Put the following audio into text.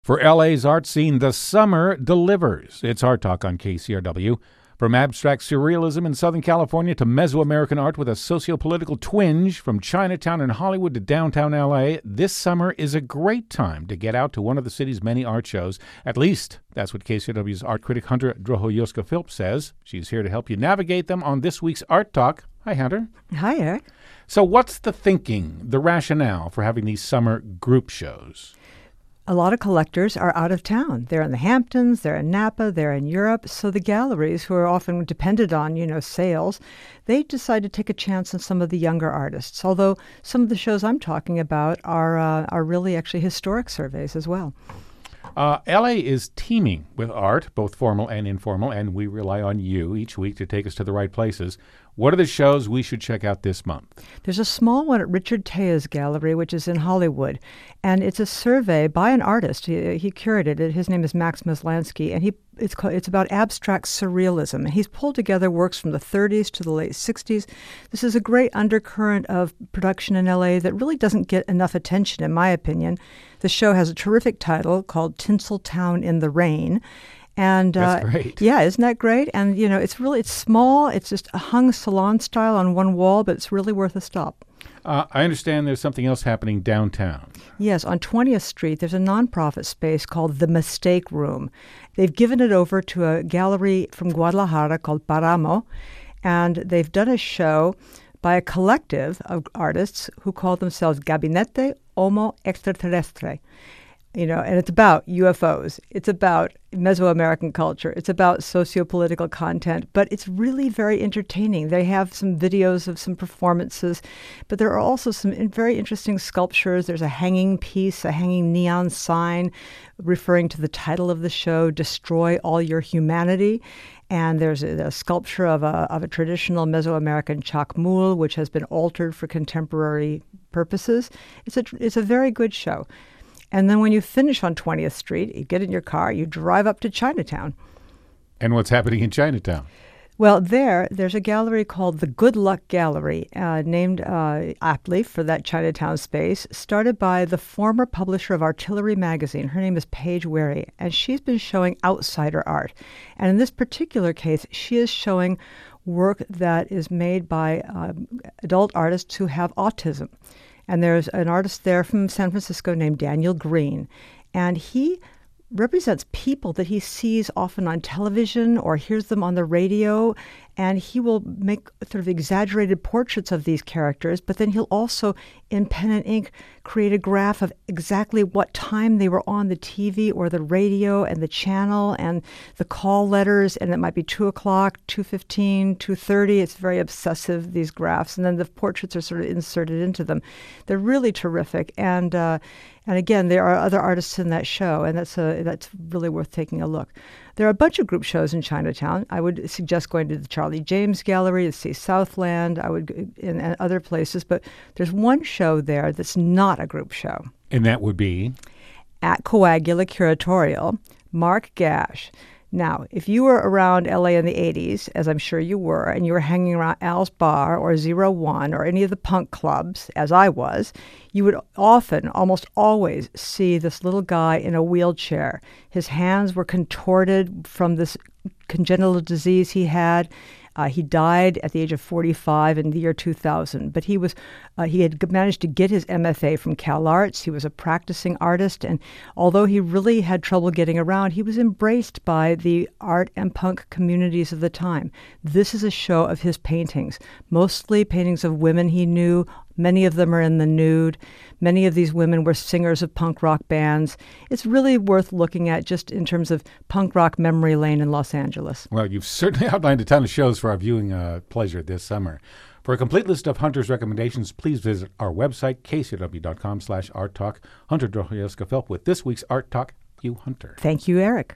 For LA's art scene, the summer delivers. It's Art Talk on KCRW. From abstract surrealism in Southern California to Mesoamerican art with a socio-political twinge, from Chinatown and Hollywood to downtown LA, this summer is a great time to get out to one of the city's many art shows. At least, that's what KCRW's art critic Hunter Drohoyoska-Phillips says. She's here to help you navigate them on this week's Art Talk. Hi, Hunter. Hi, Eric. So what's the thinking, the rationale for having these summer group shows? A lot of collectors are out of town. They're in the Hamptons, they're in Napa, they're in Europe. So the galleries, who are often dependent on, sales, they decide to take a chance on some of the younger artists. Although some of the shows I'm talking about are really actually historic surveys as well. LA is teeming with art, both formal and informal, and we rely on you each week to take us to the right places. What are the shows we should check out this month? There's a small one at Richard Tea's gallery, which is in Hollywood, and it's a survey by an artist. He curated it. His name is Max Maslansky, and it's about abstract surrealism. He's pulled together works from the 30s to the late 60s. This is a great undercurrent of production in LA that really doesn't get enough attention, in my opinion. The show has a terrific title called Tinseltown in the Rain. And that's great. Yeah, isn't that great? And, it's small. It's just a hung salon style on one wall, but it's really worth a stop. I understand there's something else happening downtown. Yes, on 20th Street, there's a nonprofit space called The Mistake Room. They've given it over to a gallery from Guadalajara called Paramo, and they've done a show by a collective of artists who call themselves Gabinete Homo Extraterrestre. And it's about UFOs. It's about Mesoamerican culture. It's about socio-political content, but it's really very entertaining. They have some videos of some performances, but there are also some very interesting sculptures. There's a hanging piece, a hanging neon sign referring to the title of the show, Destroy All Your Humanity. And there's a sculpture of a traditional Mesoamerican chacmul, which has been altered for contemporary purposes. It's a very good show. And then when you finish on 20th Street, you get in your car, you drive up to Chinatown. And what's happening in Chinatown? Well, there's a gallery called the Good Luck Gallery, named aptly for that Chinatown space, started by the former publisher of Artillery magazine. Her name is Paige Wary, and she's been showing outsider art. And in this particular case, she is showing work that is made by adult artists who have autism. And there's an artist there from San Francisco named Daniel Green. And he represents people that he sees often on television or hears them on the radio. And he will make sort of exaggerated portraits of these characters, but then he'll also, in pen and ink, create a graph of exactly what time they were on the TV or the radio and the channel and the call letters. And it might be 2 o'clock, 2:15, 2:30. It's very obsessive, these graphs. And then the portraits are sort of inserted into them. They're really terrific. And again, there are other artists in that show, and that's really worth taking a look. There are a bunch of group shows in Chinatown. I would suggest going to the Charlie James Gallery to see Southland. I would in other places, but there's one show there that's not a group show. And that would be? At Coagula Curatorial, Mark Gash. Now, if you were around LA in the 80s, as I'm sure you were, and you were hanging around Al's Bar or 01 or any of the punk clubs, as I was, you would often, almost always, see this little guy in a wheelchair. His hands were contorted from this congenital disease he had. He died at the age of 45 in the year 2000, but he had managed to get his MFA from CalArts. He was a practicing artist, and although he really had trouble getting around, he was embraced by the art and punk communities of the time. This is a show of his paintings, mostly paintings of women he knew. Many of them are in the nude. Many of these women were singers of punk rock bands. It's really worth looking at just in terms of punk rock memory lane in Los Angeles. Well, you've certainly outlined a ton of shows for our viewing pleasure this summer. For a complete list of Hunter's recommendations, please visit our website, kcrw.com/arttalk. Hunter Drohoyoska-Phillips with this week's Art Talk. You, Hunter. Thank you, Eric.